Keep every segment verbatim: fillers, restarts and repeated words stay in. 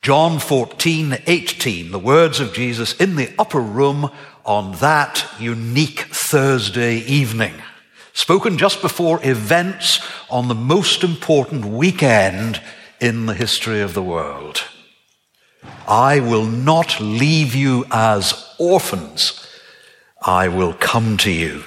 John fourteen eighteen, the words of Jesus in the upper room on that unique Thursday evening, spoken just before events on the most important weekend in the history of the world. I will not leave you as orphans. I will come to you.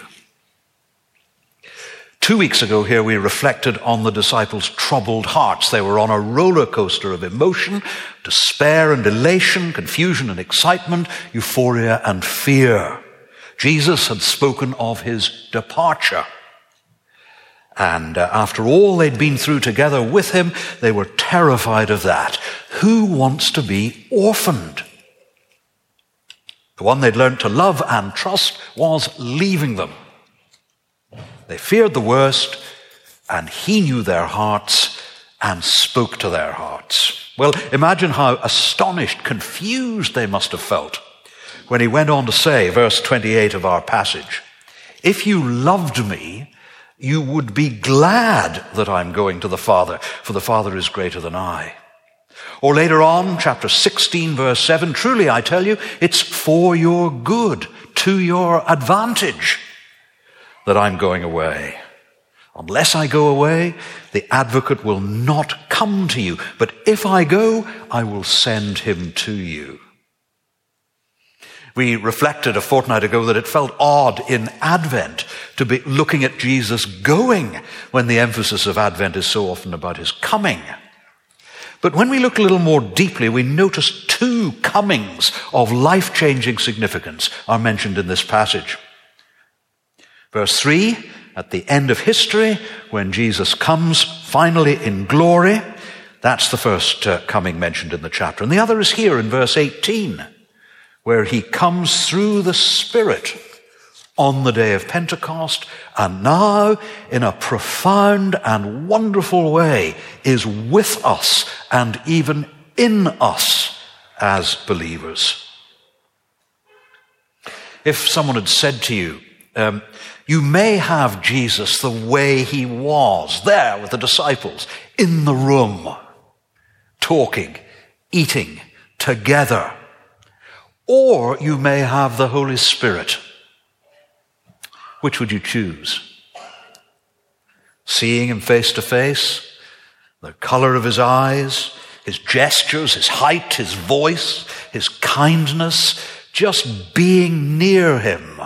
Two weeks ago here we reflected on the disciples' troubled hearts. They were on a roller coaster of emotion, despair and elation, confusion and excitement, euphoria and fear. Jesus had spoken of his departure. And uh, after all they'd been through together with him, they were terrified of that. Who wants to be orphaned? The one they'd learned to love and trust was leaving them. They feared the worst, and he knew their hearts and spoke to their hearts. Well, imagine how astonished, confused they must have felt when he went on to say, verse twenty-eight of our passage, if you loved me, you would be glad that I'm going to the Father, for the Father is greater than I. Or later on, chapter sixteen, verse seven, truly I tell you, it's for your good, to your advantage, that I'm going away. Unless I go away, the advocate will not come to you. But if I go, I will send him to you. We reflected a fortnight ago that it felt odd in Advent to be looking at Jesus going when the emphasis of Advent is so often about his coming. But when we look a little more deeply, we notice two comings of life-changing significance are mentioned in this passage. Verse three, at the end of history, when Jesus comes finally in glory, that's the first uh, coming mentioned in the chapter. And the other is here in verse eighteen, where he comes through the Spirit on the day of Pentecost, and now, in a profound and wonderful way, is with us and even in us as believers. If someone had said to you, um, you may have Jesus the way he was, there with the disciples, in the room, talking, eating, together. Or you may have the Holy Spirit. Which would you choose? Seeing him face to face, the color of his eyes, his gestures, his height, his voice, his kindness, just being near him.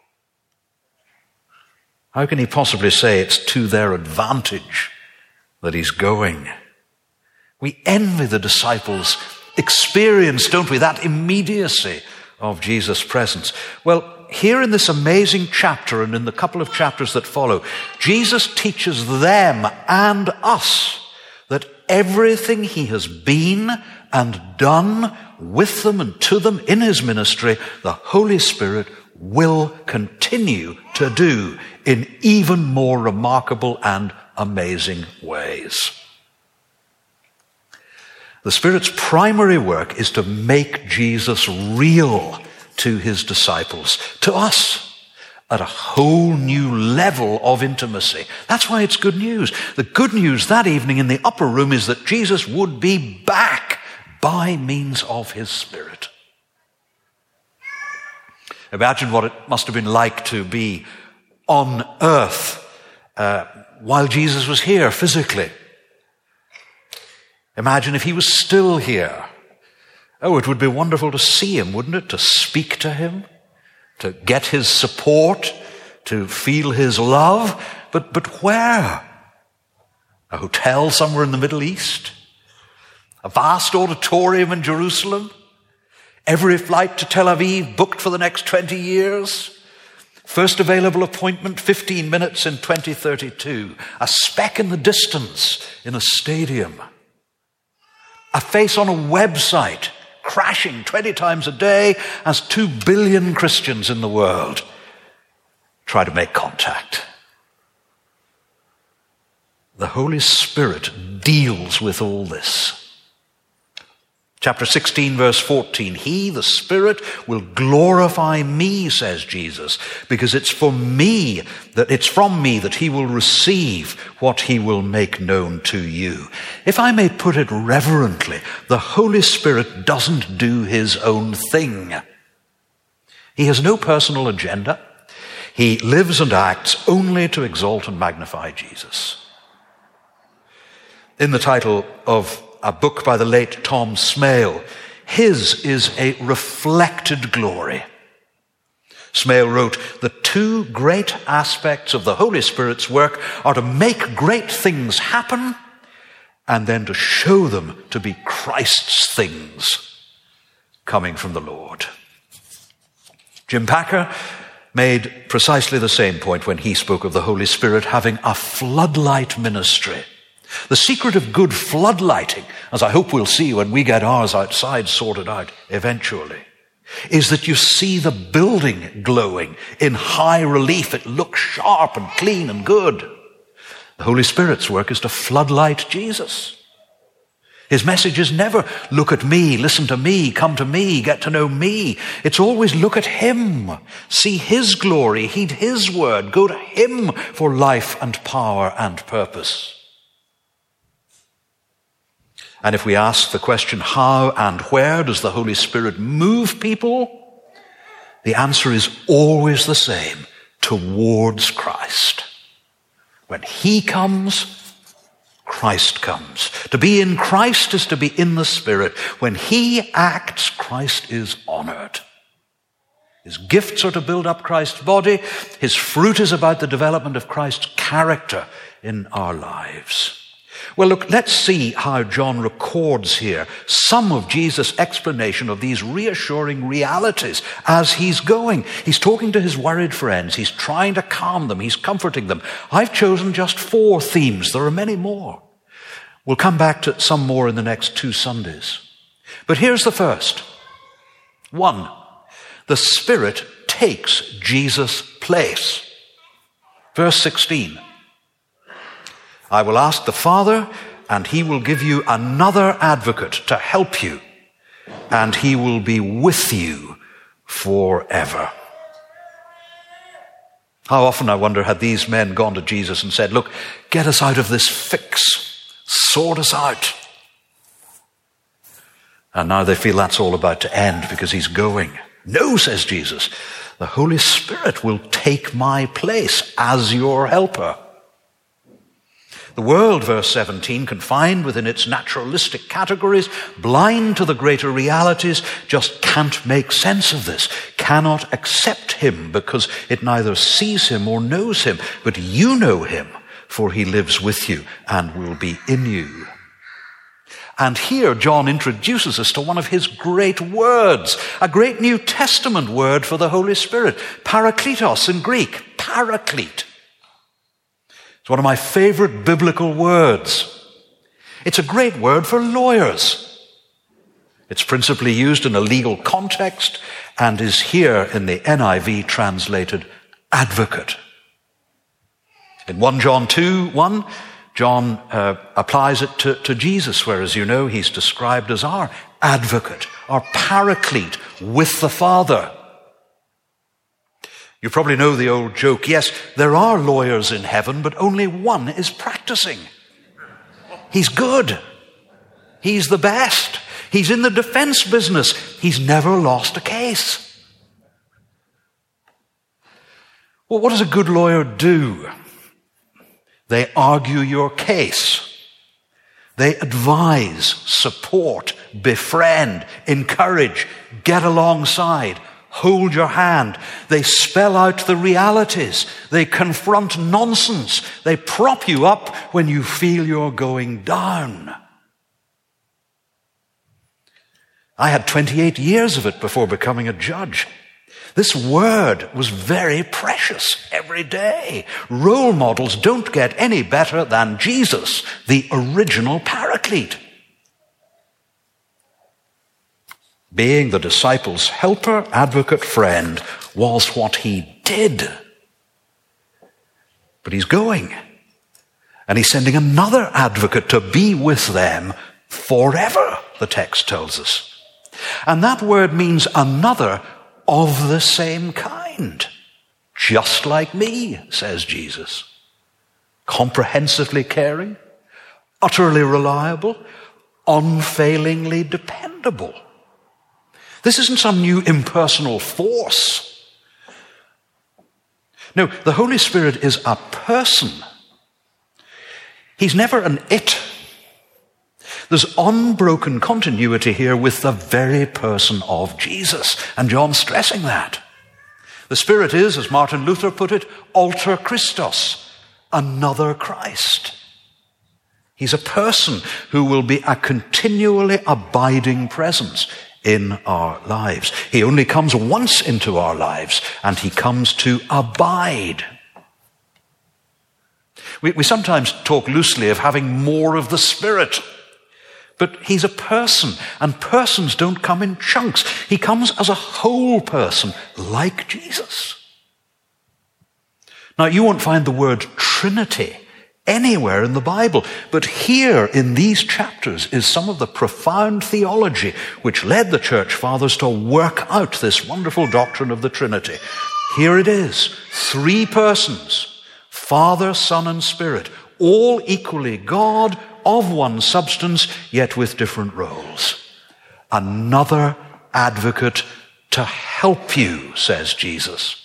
How can he possibly say it's to their advantage that he's going? We envy the disciples' experience, don't we? That immediacy of Jesus' presence. Well, here in this amazing chapter and in the couple of chapters that follow, Jesus teaches them and us that everything he has been and done with them and to them in his ministry, the Holy Spirit will continue to do in even more remarkable and amazing ways. The Spirit's primary work is to make Jesus real to his disciples, to us, at a whole new level of intimacy. That's why it's good news. The good news that evening in the upper room is that Jesus would be back by means of his Spirit. Imagine what it must have been like to be on earth uh, while Jesus was here physically. Imagine if he was still here. Oh, it would be wonderful to see him, wouldn't it? To speak to him, to get his support, to feel his love. But, but where? A hotel somewhere in the Middle East? A vast auditorium in Jerusalem? Every flight to Tel Aviv booked for the next twenty years? First available appointment, fifteen minutes in twenty thirty-two. A speck in the distance in a stadium. A face on a website, crashing twenty times a day as two billion Christians in the world try to make contact. The Holy Spirit deals with all this. Chapter sixteen, verse fourteen, he, the Spirit, will glorify me, says Jesus, because it's for me, that it's from me that he will receive what he will make known to you. If I may put it reverently, the Holy Spirit doesn't do his own thing. He has no personal agenda. He lives and acts only to exalt and magnify Jesus. In the title of a book by the late Tom Smale, his is a reflected glory. Smale wrote, the two great aspects of the Holy Spirit's work are to make great things happen and then to show them to be Christ's things coming from the Lord. Jim Packer made precisely the same point when he spoke of the Holy Spirit having a floodlight ministry. The secret of good floodlighting, as I hope we'll see when we get ours outside sorted out eventually, is that you see the building glowing in high relief. It looks sharp and clean and good. The Holy Spirit's work is to floodlight Jesus. His message is never, look at me, listen to me, come to me, get to know me. It's always look at him, see his glory, heed his word, go to him for life and power and purpose. And if we ask the question, how and where does the Holy Spirit move people? The answer is always the same, towards Christ. When he comes, Christ comes. To be in Christ is to be in the Spirit. When he acts, Christ is honored. His gifts are to build up Christ's body. His fruit is about the development of Christ's character in our lives. Well, look, let's see how John records here some of Jesus' explanation of these reassuring realities as he's going. He's talking to his worried friends. He's trying to calm them. He's comforting them. I've chosen just four themes. There are many more. We'll come back to some more in the next two Sundays. But here's the first. One, the Spirit takes Jesus' place. Verse sixteen. I will ask the Father, and he will give you another advocate to help you, and he will be with you forever. How often, I wonder, had these men gone to Jesus and said, look, get us out of this fix, sort us out. And now they feel that's all about to end because he's going. No, says Jesus, the Holy Spirit will take my place as your helper. The world, verse seventeen, confined within its naturalistic categories, blind to the greater realities, just can't make sense of this, cannot accept him because it neither sees him or knows him. But you know him, for he lives with you and will be in you. And here John introduces us to one of his great words, a great New Testament word for the Holy Spirit, parakletos in Greek, paraclete. It's one of my favorite biblical words. It's a great word for lawyers. It's principally used in a legal context and is here in the N I V translated advocate. In First John two one, John uh, applies it to, to Jesus, where, as you know, he's described as our advocate, our paraclete with the Father. You probably know the old joke, yes, there are lawyers in heaven, but only one is practicing. He's good. He's the best. He's in the defense business. He's never lost a case. Well, what does a good lawyer do? They argue your case. They advise, support, befriend, encourage, get alongside, hold your hand. They spell out the realities. They confront nonsense. They prop you up when you feel you're going down. I had twenty-eight years of it before becoming a judge. This word was very precious every day. Role models don't get any better than Jesus, the original paraclete. Being the disciples' helper, advocate, friend was what he did. But he's going. And he's sending another advocate to be with them forever, the text tells us. And that word means another of the same kind. Just like me, says Jesus. Comprehensively caring, utterly reliable, unfailingly dependable. This isn't some new impersonal force. No, the Holy Spirit is a person. He's never an it. There's unbroken continuity here with the very person of Jesus, and John's stressing that. The Spirit is, as Martin Luther put it, alter Christos, another Christ. He's a person who will be a continually abiding presence in our lives. He only comes once into our lives, and he comes to abide. We, we sometimes talk loosely of having more of the Spirit. But he's a person, and persons don't come in chunks. He comes as a whole person, like Jesus. Now, you won't find the word Trinity anywhere in the Bible, but here in these chapters is some of the profound theology which led the church fathers to work out this wonderful doctrine of the Trinity. Here it is, three persons, Father, Son, and Spirit, all equally God, of one substance, yet with different roles. Another advocate to help you, says Jesus.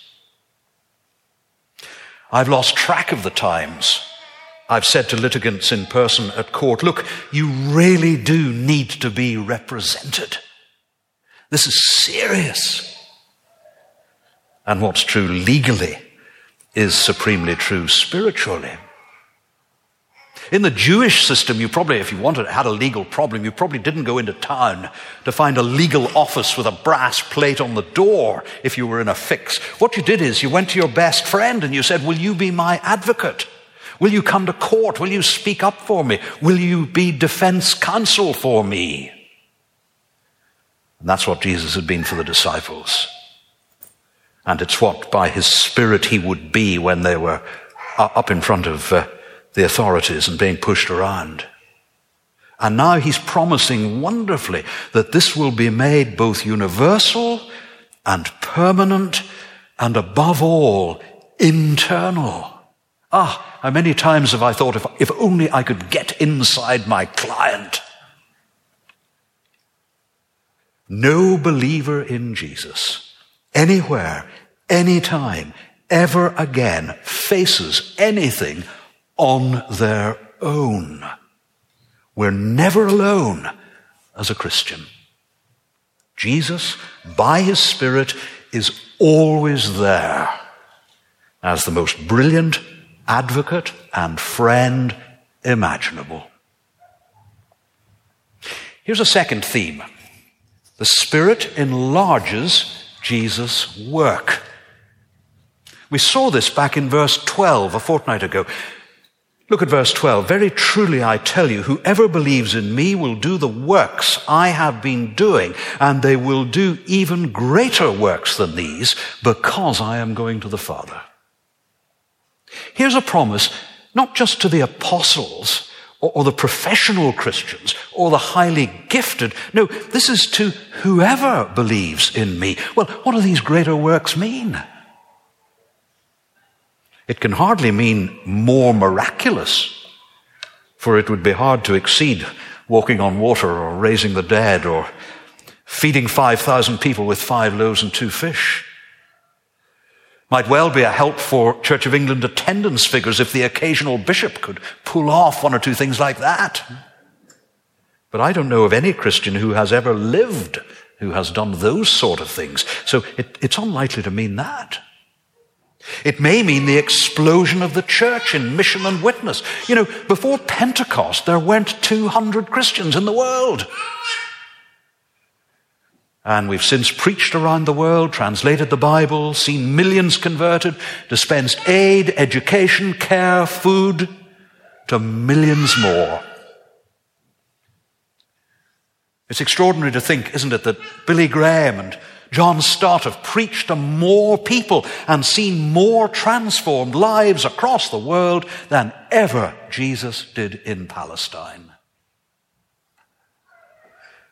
I've lost track of the times I've said to litigants in person at court, look, you really do need to be represented. This is serious. And what's true legally is supremely true spiritually. In the Jewish system, you probably, if you wanted, had a legal problem, you probably didn't go into town to find a legal office with a brass plate on the door if you were in a fix. What you did is you went to your best friend and you said, will you be my advocate? Will you come to court? Will you speak up for me? Will you be defense counsel for me? And that's what Jesus had been for the disciples. And it's what by his Spirit he would be when they were up in front of uh, the authorities and being pushed around. And now he's promising wonderfully that this will be made both universal and permanent and above all, internal. Ah, how many times have I thought, if, if only I could get inside my client. No believer in Jesus, anywhere, anytime, ever again faces anything on their own. We're never alone as a Christian. Jesus, by his Spirit, is always there as the most brilliant advocate and friend imaginable. Here's a second theme. The Spirit enlarges Jesus' work. We saw this back in verse twelve, a fortnight ago. Look at verse twelve. Very truly I tell you, whoever believes in me will do the works I have been doing, and they will do even greater works than these, because I am going to the Father. Here's a promise, not just to the apostles, or, or the professional Christians, or the highly gifted. No, this is to whoever believes in me. Well, what do these greater works mean? It can hardly mean more miraculous, for it would be hard to exceed walking on water or raising the dead or feeding five thousand people with five loaves and two fish. Might well be a help for Church of England attendance figures if the occasional bishop could pull off one or two things like that. But I don't know of any Christian who has ever lived who has done those sort of things. So it, it's unlikely to mean that. It may mean the explosion of the church in mission and witness. You know, before Pentecost, there weren't two hundred Christians in the world. And we've since preached around the world, translated the Bible, seen millions converted, dispensed aid, education, care, food to millions more. It's extraordinary to think, isn't it, that Billy Graham and John Stott have preached to more people and seen more transformed lives across the world than ever Jesus did in Palestine.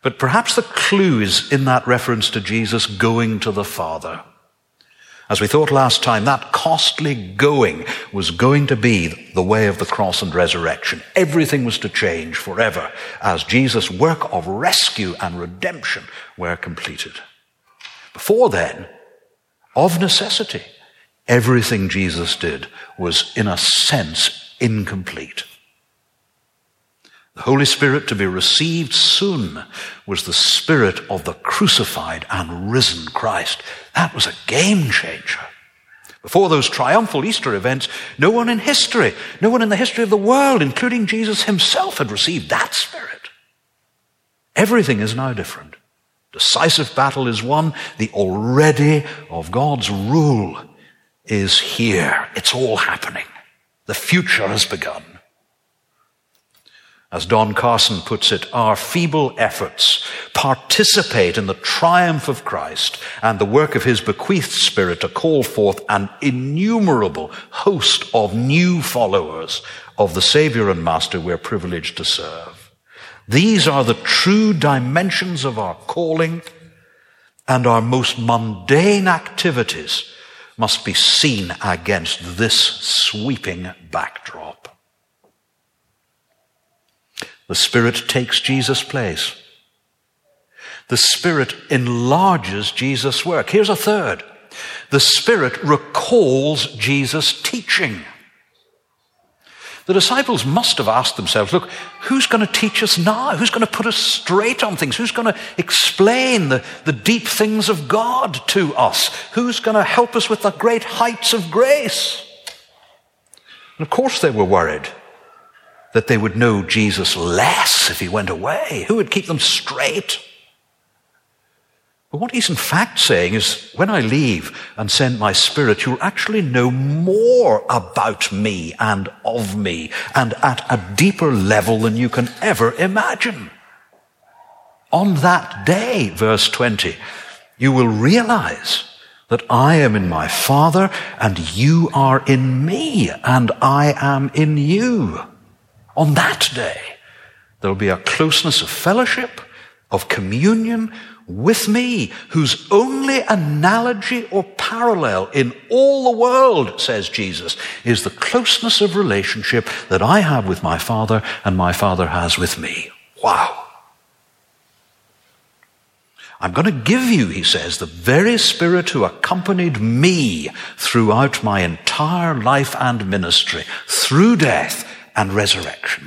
But perhaps the clue is in that reference to Jesus going to the Father. As we thought last time, that costly going was going to be the way of the cross and resurrection. Everything was to change forever as Jesus' work of rescue and redemption were completed. Before then, of necessity, everything Jesus did was, in a sense, incomplete. The Holy Spirit to be received soon was the Spirit of the crucified and risen Christ. That was a game changer. Before those triumphal Easter events, no one in history, no one in the history of the world, including Jesus himself, had received that Spirit. Everything is now different. Decisive battle is won. The already of God's rule is here. It's all happening. The future has begun. As Don Carson puts it, our feeble efforts participate in the triumph of Christ and the work of his bequeathed Spirit to call forth an innumerable host of new followers of the Savior and Master we're privileged to serve. These are the true dimensions of our calling, and our most mundane activities must be seen against this sweeping backdrop. The Spirit takes Jesus' place. The Spirit enlarges Jesus' work. Here's a third. The Spirit recalls Jesus' teaching. The disciples must have asked themselves, look, who's going to teach us now? Who's going to put us straight on things? Who's going to explain the, the deep things of God to us? Who's going to help us with the great heights of grace? And of course they were worried that they would know Jesus less if he went away. Who would keep them straight? But what he's in fact saying is, when I leave and send my Spirit, you'll actually know more about me and of me, and at a deeper level than you can ever imagine. On that day, verse twenty, you will realize that I am in my Father, and you are in me, and I am in you. On that day, there'll be a closeness of fellowship, of communion with me, whose only analogy or parallel in all the world, says Jesus, is the closeness of relationship that I have with my Father and my Father has with me. Wow. I'm going to give you, he says, the very Spirit who accompanied me throughout my entire life and ministry, through death and resurrection.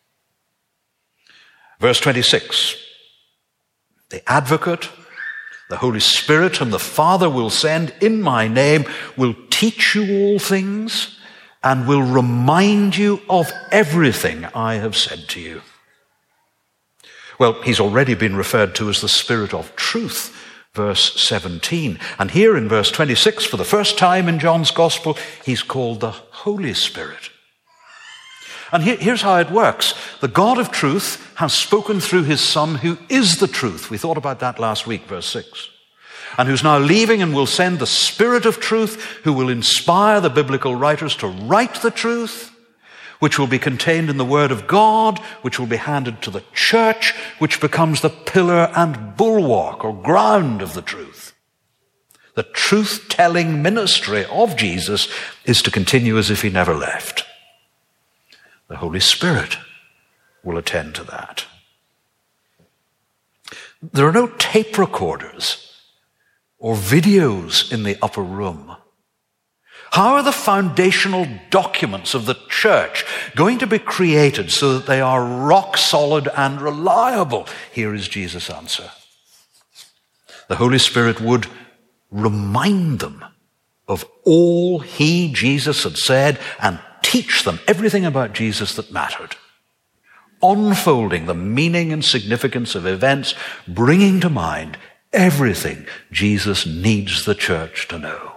Verse twenty-six, the Advocate, the Holy Spirit, whom the Father will send in my name, will teach you all things and will remind you of everything I have said to you. Well, he's already been referred to as the Spirit of truth, verse seventeen. And here in verse twenty-six, for the first time in John's Gospel, he's called the Holy Spirit. And here, here's how it works. The God of truth has spoken through his Son, who is the truth. We thought about that last week, verse six. And who's now leaving and will send the Spirit of truth, who will inspire the biblical writers to write the truth, which will be contained in the Word of God, which will be handed to the church, which becomes the pillar and bulwark or ground of the truth. The truth-telling ministry of Jesus is to continue as if he never left. The Holy Spirit will attend to that. There are no tape recorders or videos in the upper room. How are the foundational documents of the church going to be created so that they are rock solid and reliable? Here is Jesus' answer. The Holy Spirit would remind them of all he, Jesus, had said and teach them everything about Jesus that mattered, unfolding the meaning and significance of events, bringing to mind everything Jesus needs the church to know.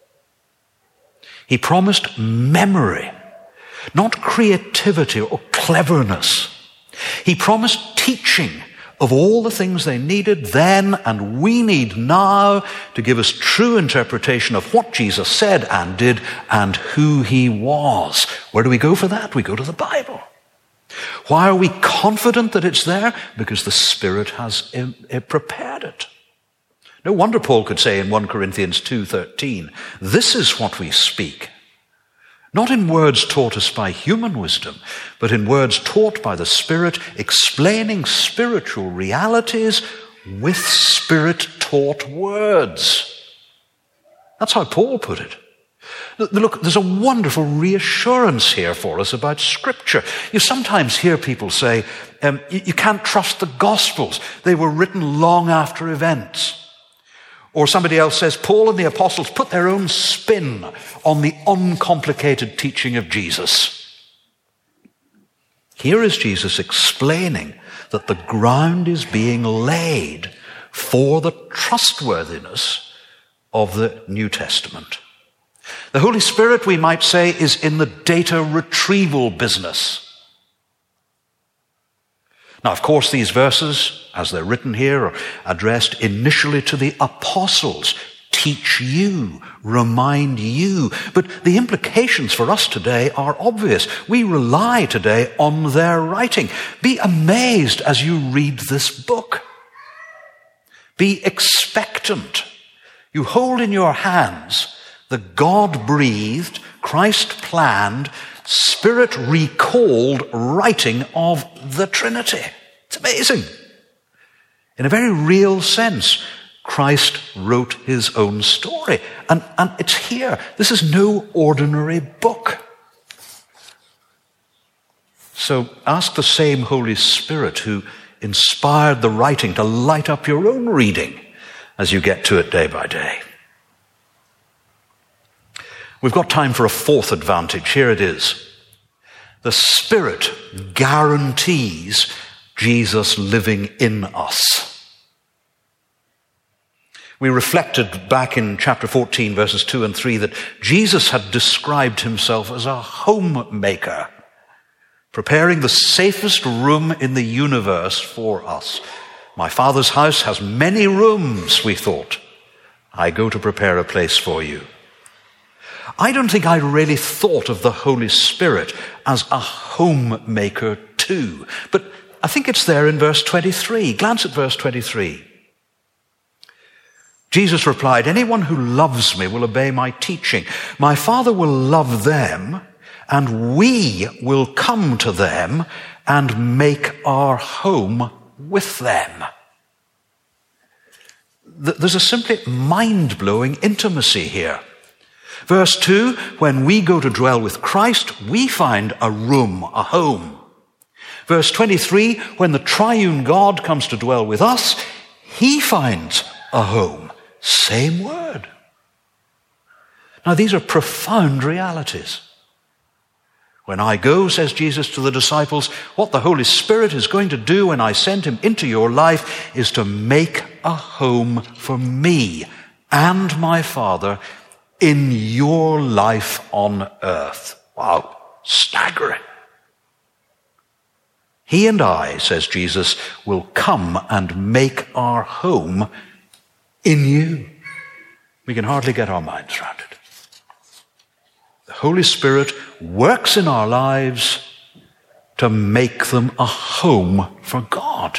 He promised memory, not creativity or cleverness. He promised teaching of all the things they needed then and we need now to give us true interpretation of what Jesus said and did and who he was. Where do we go for that? We go to the Bible. Why are we confident that it's there? Because the Spirit has prepared it. No wonder Paul could say in First Corinthians two thirteen, this is what we speak, not in words taught us by human wisdom, but in words taught by the Spirit, explaining spiritual realities with Spirit-taught words. That's how Paul put it. Look, there's a wonderful reassurance here for us about Scripture. You sometimes hear people say, um, you, you can't trust the Gospels. They were written long after events. Or somebody else says, Paul and the apostles put their own spin on the uncomplicated teaching of Jesus. Here is Jesus explaining that the ground is being laid for the trustworthiness of the New Testament. The Holy Spirit, we might say, is in the data retrieval business. Now, of course, these verses, as they're written here, are addressed initially to the apostles. Teach you, remind you. But the implications for us today are obvious. We rely today on their writing. Be amazed as you read this book. Be expectant. You hold in your hands the God-breathed, Christ-planned, Spirit-recalled writing of the Trinity. It's amazing. In a very real sense, Christ wrote his own story. And, and it's here. This is no ordinary book. So ask the same Holy Spirit who inspired the writing to light up your own reading as you get to it day by day. We've got time for a fourth advantage. Here it is. The Spirit guarantees Jesus living in us. We reflected back in chapter fourteen, verses two and three, that Jesus had described himself as a homemaker, preparing the safest room in the universe for us. My Father's house has many rooms, we thought. I go to prepare a place for you. I don't think I really thought of the Holy Spirit as a homemaker too. But I think it's there in verse twenty-three. Glance at verse twenty-three. Jesus replied, anyone who loves me will obey my teaching. My Father will love them, and we will come to them and make our home with them. There's a simply mind-blowing intimacy here. Verse two, when we go to dwell with Christ, we find a room, a home. Verse twenty-three, when the triune God comes to dwell with us, he finds a home. Same word. Now these are profound realities. When I go, says Jesus to the disciples, what the Holy Spirit is going to do when I send him into your life is to make a home for me and my Father in your life on earth. Wow, staggering. He and I, says Jesus, will come and make our home in you. We can hardly get our minds around it. The Holy Spirit works in our lives to make them a home for God.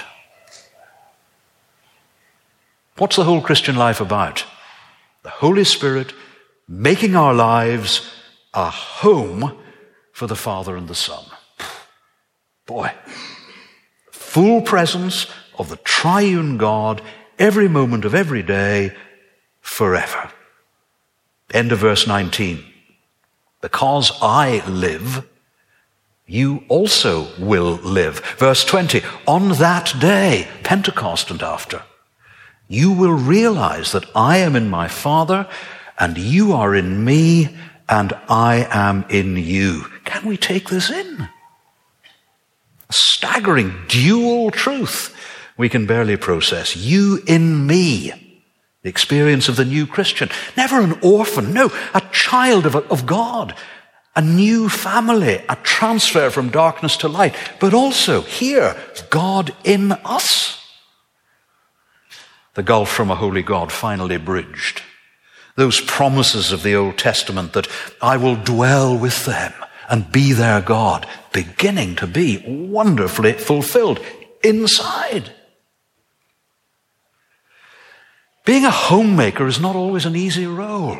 What's the whole Christian life about? The Holy Spirit making our lives a home for the Father and the Son. Boy, full presence of the triune God every moment of every day, forever. End of verse nineteen. Because I live, you also will live. Verse twenty. On that day, Pentecost and after, you will realize that I am in my Father, and you are in me, and I am in you. Can we take this in? A staggering dual truth we can barely process. You in me. The experience of the new Christian. Never an orphan, no, a child of, of God. A new family, a transfer from darkness to light. But also, here, God in us. The gulf from a holy God finally bridged. Those promises of the Old Testament that I will dwell with them, and be their God, beginning to be wonderfully fulfilled inside. Being a homemaker is not always an easy role.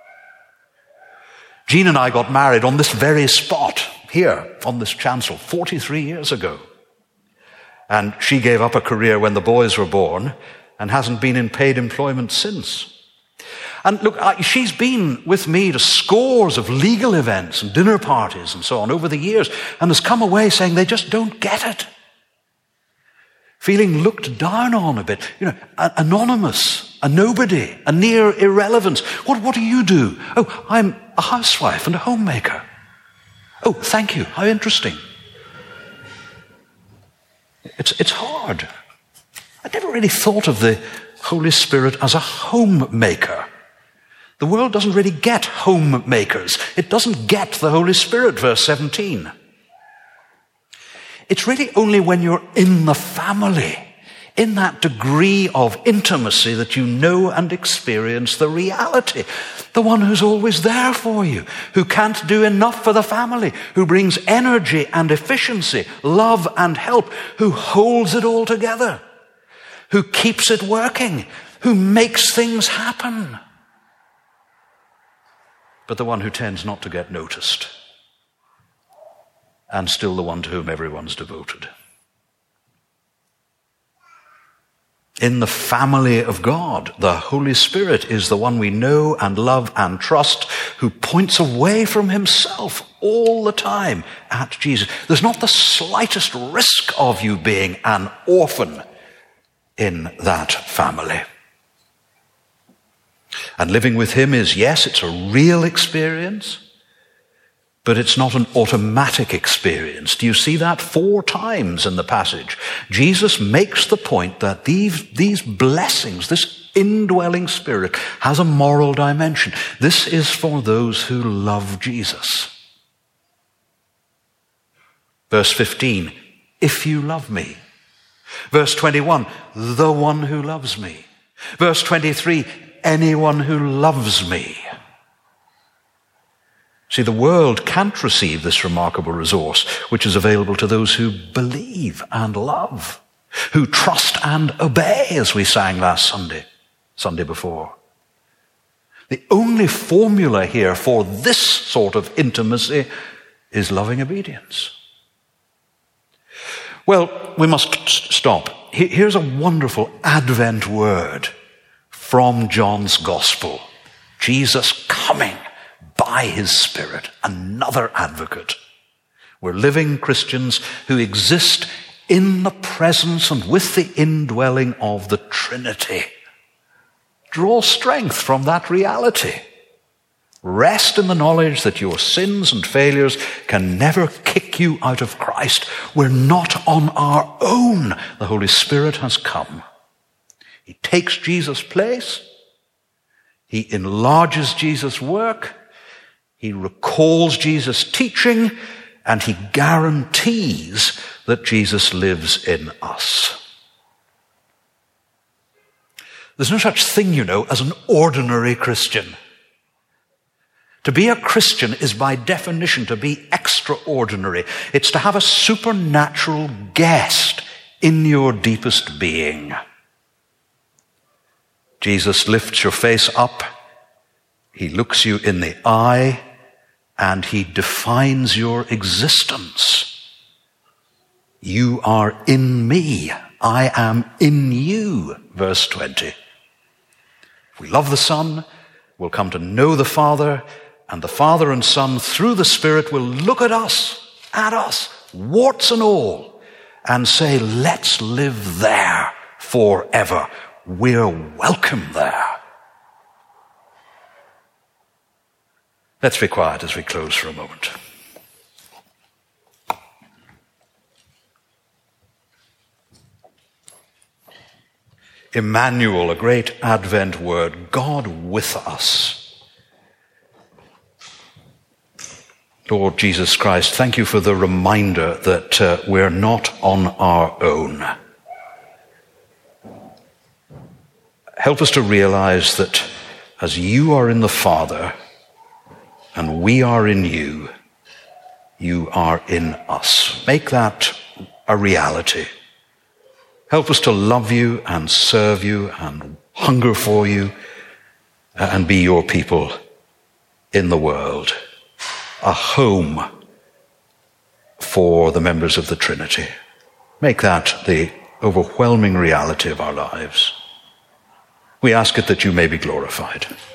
Jean and I got married on this very spot, here, on this chancel, forty-three years ago. And she gave up a career when the boys were born and hasn't been in paid employment since. And look, I, she's been with me to scores of legal events and dinner parties and so on over the years, and has come away saying they just don't get it. Feeling looked down on a bit, you know, a- anonymous, a nobody, a near irrelevance. What, what do you do? Oh, I'm a housewife and a homemaker. Oh, thank you. How interesting. It's, it's hard. I never really thought of the Holy Spirit as a homemaker. The world doesn't really get homemakers. It doesn't get the Holy Spirit, verse seventeen. It's really only when you're in the family, in that degree of intimacy, that you know and experience the reality. The one who's always there for you, who can't do enough for the family, who brings energy and efficiency, love and help, who holds it all together, who keeps it working, who makes things happen. But the one who tends not to get noticed, and still the one to whom everyone's devoted. In the family of God, the Holy Spirit is the one we know and love and trust, who points away from himself all the time at Jesus. There's not the slightest risk of you being an orphan in that family. And living with him is, yes, it's a real experience, but it's not an automatic experience. Do you see that? Four times in the passage, Jesus makes the point that these, these blessings, this indwelling Spirit, has a moral dimension. This is for those who love Jesus. Verse fifteen, if you love me. Verse twenty-one, the one who loves me. Verse twenty-three, anyone who loves me. See, the world can't receive this remarkable resource, which is available to those who believe and love, who trust and obey, as we sang last Sunday, Sunday before. The only formula here for this sort of intimacy is loving obedience. Well, we must stop. Here's a wonderful Advent word from John's Gospel. Jesus coming by his Spirit, another advocate. We're living Christians who exist in the presence and with the indwelling of the Trinity. Draw strength from that reality. Rest in the knowledge that your sins and failures can never kick you out of Christ. We're not on our own. The Holy Spirit has come. He takes Jesus' place. He enlarges Jesus' work. He recalls Jesus' teaching, and he guarantees that Jesus lives in us. There's no such thing, you know, as an ordinary Christian. To be a Christian is by definition to be extraordinary. It's to have a supernatural guest in your deepest being. Jesus lifts your face up. He looks you in the eye, and he defines your existence. You are in me. I am in you, verse twenty. If we love the Son, we'll come to know the Father, and the Father and Son, through the Spirit, will look at us, at us, warts and all, and say, let's live there forever. We're welcome there. Let's be quiet as we close for a moment. Emmanuel, a great Advent word, God with us. Lord Jesus Christ, thank you for the reminder that uh, we're not on our own. Help us to realize that as you are in the Father and we are in you, you are in us. Make that a reality. Help us to love you and serve you and hunger for you and be your people in the world, a home for the members of the Trinity. Make that the overwhelming reality of our lives. We ask it that you may be glorified.